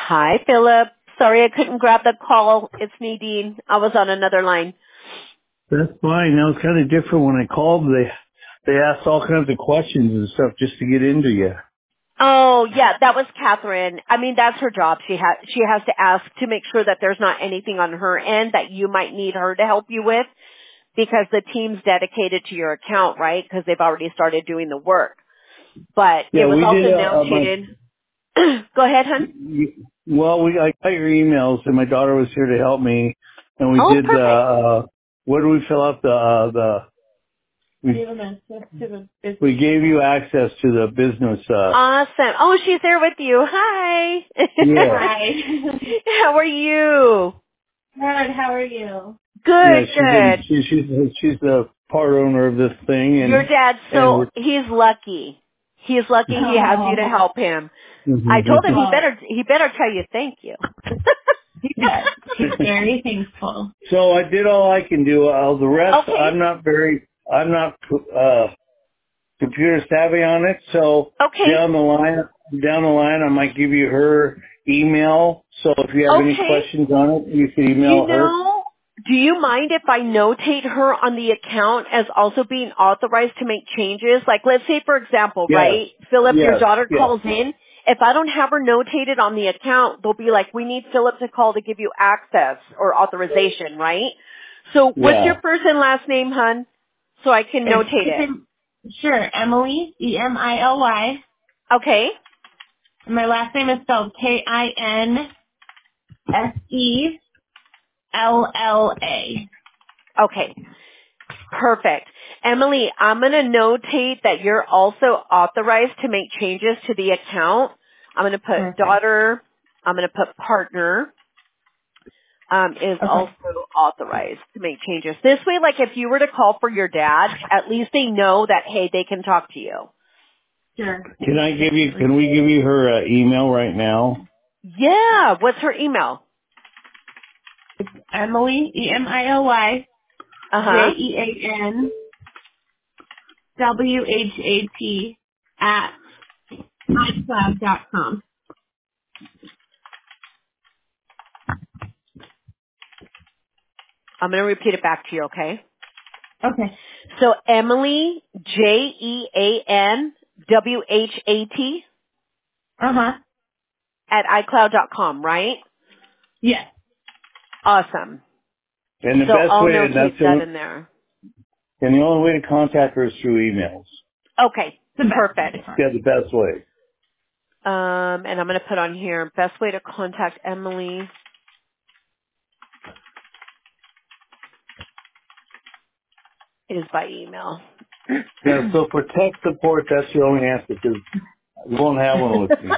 Hi, Philip. Sorry I couldn't grab the call. It's Nadine. I was on another line. That's fine. That was kind of different when I called. They asked all kinds of questions and stuff just to get into you. Oh, yeah, that was Catherine. I mean, that's her job. She has to ask to make sure that there's not anything on her end that you might need her to help you with because the team's dedicated to your account, right? Because they've already started doing the work. But it Yeah, was we did. also notated. Go ahead, hon. I got your emails, and my daughter was here to help me, and we Oh, did perfect. what did we fill out we gave you access to the business. Awesome. Oh, she's there with you. Hi. Yeah, Hi. How are you? Good. How are you? yeah. Good, She's in. good. She's the part owner of this thing, Your dad's and we're, he's lucky. He's lucky he has you to Oh, help him. I told him Mhm. well, he better tell you thank you. yes. He's very thankful. So I did all I can do. The rest, Okay. I'm not computer savvy on it. So Okay. down the line, I might give you her email. So if you have any Okay. questions on it, you can You email her. know, do you mind if I notate her on the account as also being authorized to make changes? Like, let's say, for example, Yes, right, Philip, your yes, daughter yes, calls in. If I don't have her notated on the account, they'll be like, we need Philip to call to give you access or authorization, right? So what's yeah. your first and last name, hon? So I can It's notate it. sure, Emily, Emily. Okay? And my last name is spelled Kinsella. Okay. Perfect. Emily, I'm going to notate that you're also authorized to make changes to the account. I'm going to put Perfect. daughter. I'm going to put partner is also Okay. authorized to make changes. This way, like if you were to call for your dad, at least they know that, hey, they can talk to you. Sure. Can we give you her email right now? Yeah. What's her email? Emily, Emily, Uh-huh. JeanWhat at iCloud.com. I'm going to repeat it back to you, okay? Okay. So Emily, JeanWhat Uh-huh. at iCloud.com, right? Yes. Awesome. And the So best I'll way, and notate that in there. the only way to contact her is through emails. Okay, The best way perfect. to Yeah, contact. the best way. And I'm going to put on here, best way to contact Emily is by email. Yeah, so for tech support, that's your only answer because you won't have one with me.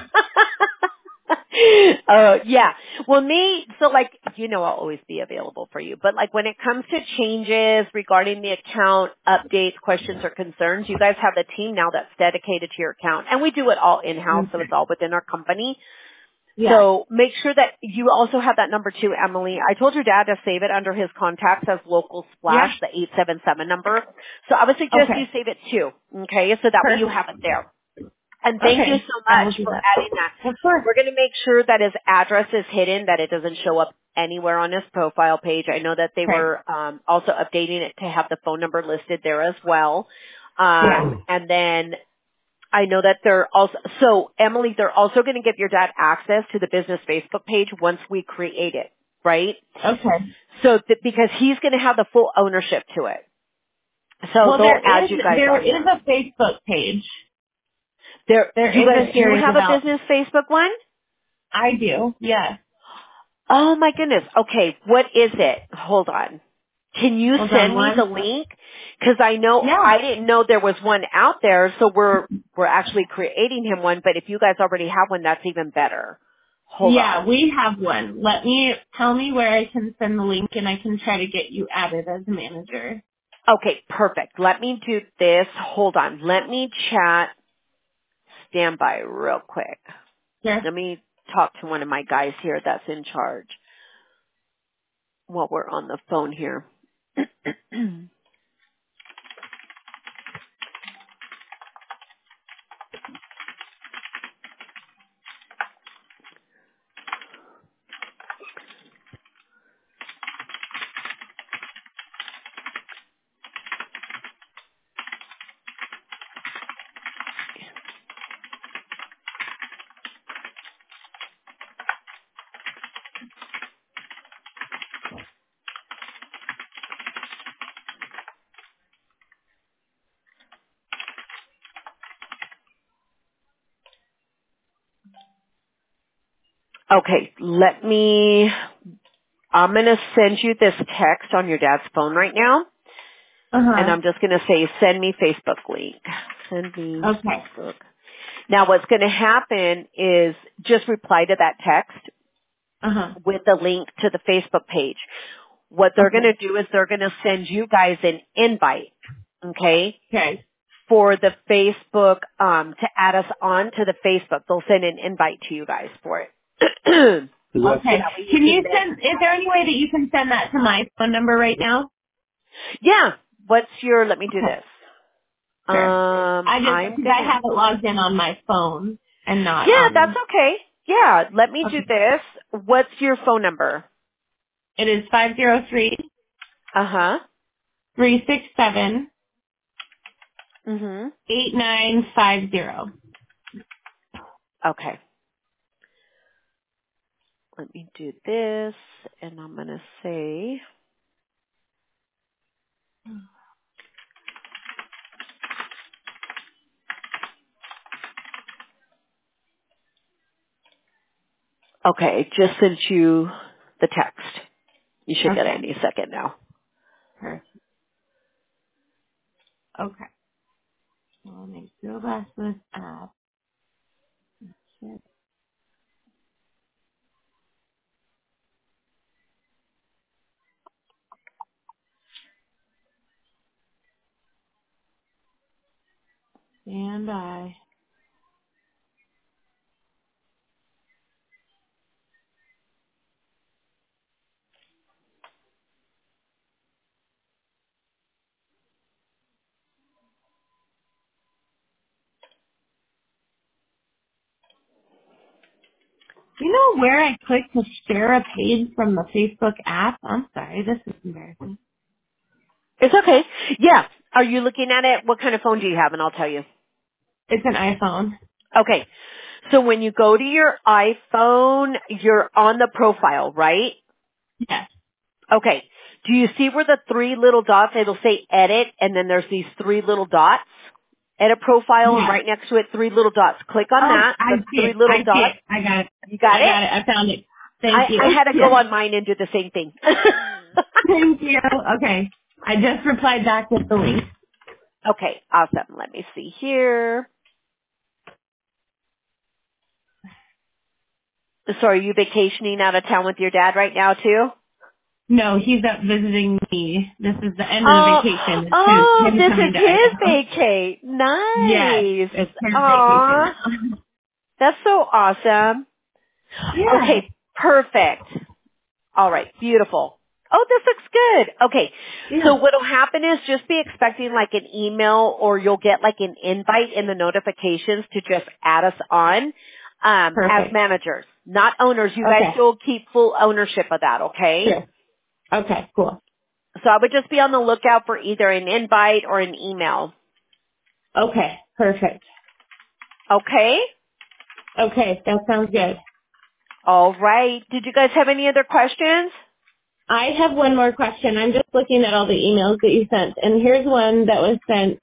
Yeah. Well, me, so like, I'll always be available for you. But like when it comes to changes regarding the account, updates, questions, or concerns, you guys have a team now that's dedicated to your account. And we do it all in-house, so it's all within our company. Yeah. So make sure that you also have that number too, Emily. I told your dad to save it under his contacts as local Yeah. splash, the 877 number. So I would suggest you Okay. save it too, okay? So that way you Perfect. have it there. And thank you Okay. so I much will do for that. adding that. Of course. We're going to make sure that his address is hidden, that it doesn't show up anywhere on his profile page. I know that they Okay. were also updating it to have the phone number listed there as well. Yeah. And then I know that so Emily, they're also going to give your dad access to the business Facebook page once we create it, right? Okay. So because he's going to have the full ownership to it. So Well, they'll add you guys there on is there. a Facebook page. There You is guys a do series have a about. business Facebook one? I do. Yes. Oh my goodness. Okay, what is it? Hold on. Can you Hold on send me the one. link? Because I know Yeah. I didn't know there was one out there, so we're actually creating him one. But if you guys already have one, that's even better. Hold Yeah, on. we have one. Tell me where I can send the link and I can try to get you added as a manager. Okay, perfect. Let me do this. Hold on. Let me chat. Stand by real quick. Sure. Let me talk to one of my guys here that's in charge while we're on the phone here. Okay, I'm going to send you this text on your dad's phone right now, and I'm just going to say, send me Facebook link. Send me Okay. Facebook. Now what's going to happen is just reply to that text with the link to the Facebook page. What they're going to do is they're going to send you guys an invite, okay? Okay. For the Facebook, to add us on to the Facebook. They'll send an invite to you guys for it. Okay. Can you send, is there any way that you can send that to my phone number right now? Yeah. Let me do this. Sure. Because I have it logged in on my phone and not Yeah, on. that's okay. Yeah, let me do this. What's your phone number? It is 503 Uh-huh. 367 Mhm. 8950. Okay. Let me do this, and I'm going to say, okay, just sent you the text. You should get it any second now. Perfect. Okay. Well, let me go back to this app. Shit. Stand by. You know where I clicked to share a page from the Facebook app? I'm sorry, this is embarrassing. It's okay. Yeah. Are you looking at it? What kind of phone do you have? And I'll tell you. It's an iPhone. Okay. So when you go to your iPhone, you're on the profile, right? Yes. Okay. Do you see where the three little dots, it'll say edit, and then there's these three little dots? Edit profile, and Yes. right next to it, three little dots. Click on Oh, that, I the see three it. little I see dots. it. I got it. You got it? I found it. Thank you. I had to go Yes. on mine and do the same thing. Thank you. Okay. I just replied back with the link. Okay, awesome. Let me see here. So are you vacationing out of town with your dad right now too? No, he's up visiting me. This is the end of the vacation. It's him This coming is to his Idaho. vacay. Yes, Nice. it's his vacation Aw, now. that's so awesome. Yeah. Okay, perfect. All right, beautiful. Oh, this looks good. Okay, Yeah. so what'll happen is just be expecting like an email or you'll get like an invite in the notifications to just add us on as Perfect. managers, not owners. You guys still keep full ownership of that, okay? Sure. Okay, cool. So I would just be on the lookout for either an invite or an email. Okay, perfect. Okay? Okay, that sounds good. All right. Did you guys have any other questions? I have one more question. I'm just looking at all the emails that you sent, and here's one that was sent,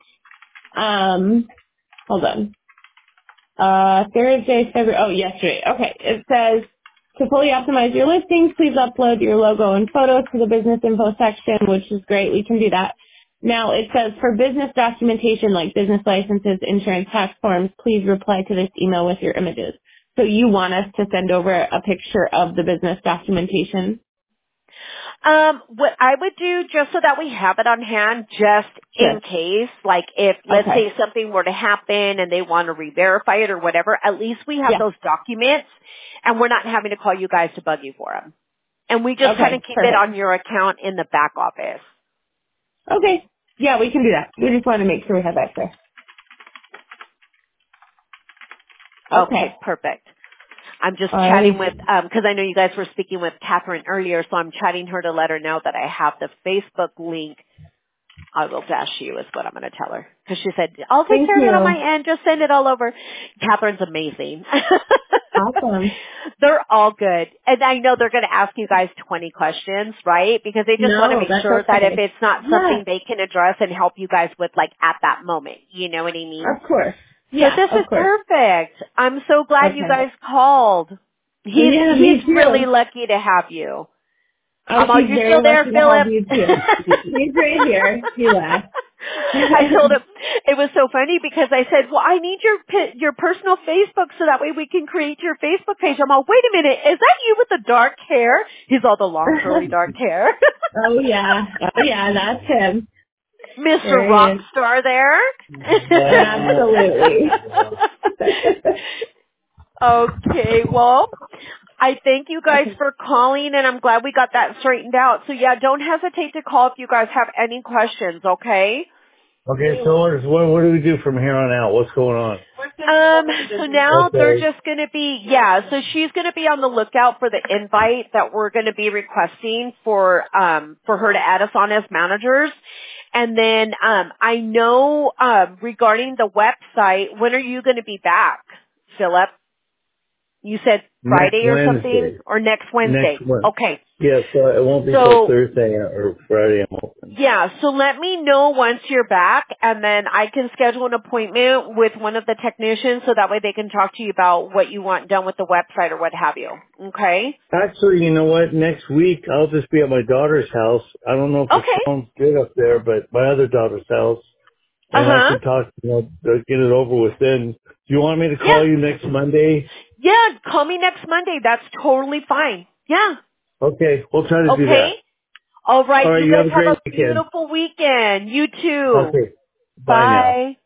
hold on. Thursday, yesterday. Okay, it says, to fully optimize your listings, please upload your logo and photos to the business info section, which is great. We can do that. Now it says, for business documentation like business licenses, insurance, tax forms, please reply to this email with your images. So you want us to send over a picture of the business documentation? What I would do just so that we have it on hand just Sure. in case, like if, let's Okay. say something were to happen and they want to re-verify it or whatever, at least we have Yeah. those documents and we're not having to call you guys to bug you for them. And we just kind Okay, of keep it perfect. on your account in the back office. Okay. Yeah, we can do that. We just want to make sure we have access. Okay, Okay. perfect. I'm just All chatting right. with, because I know you guys were speaking with Catherine earlier, so I'm chatting her to let her know that I have the Facebook link. I will dash you is what I'm going to tell her. Because she said, I'll take Thank care of it on you. my end. Just send it all over. Catherine's amazing. Awesome. They're all good. And I know they're going to ask you guys 20 questions, right? Because they just want to No, make that's sure that if okay. it's not Yeah, something they can address and help you guys with like at that moment. You know what I mean? of course. So Yeah, this of is course. perfect. I'm so glad you Okay. guys called. Yeah, me He's too. really lucky to have you. Oh, Are she's you very still there, lucky to have Philip? you too. He's right here. He laughed. I told him it was so funny because I said, "Well, I need your personal Facebook so that way we can create your Facebook page." I'm all, "Wait a minute, is that you with the dark hair?" He's all the long curly dark hair. Oh yeah, that's him. Mr. There he is. Rockstar there. Absolutely. Okay, well, I thank you guys for calling, and I'm glad we got that straightened out. So yeah, don't hesitate to call if you guys have any questions, okay? Okay, so what do we do from here on out? What's going on? So now they're Okay. just going to be, so she's going to be on the lookout for the invite that we're going to be requesting for her to add us on as managers. And then, I know, regarding the website, when are you going to be back, Philip? You said Next Friday or something? Wednesday. Or next Wednesday? Next Wednesday. Okay. Yeah, so it won't be till Thursday or Friday I'm open. Yeah, so let me know once you're back, and then I can schedule an appointment with one of the technicians so that way they can talk to you about what you want done with the website or what have you. Okay? Actually, you know what? Next week I'll just be at my daughter's house. I don't know if the Okay. phone's good up there, but my other daughter's house. And I Uh-huh. can talk, get it over with then. Do you want me to Yeah. call you next Monday? Yeah, call me next Monday. That's totally fine. Yeah. Okay, we'll try to do Okay? that. All right, All right, you you have guys a have great a weekend. beautiful weekend. You too. Okay, bye now. Bye.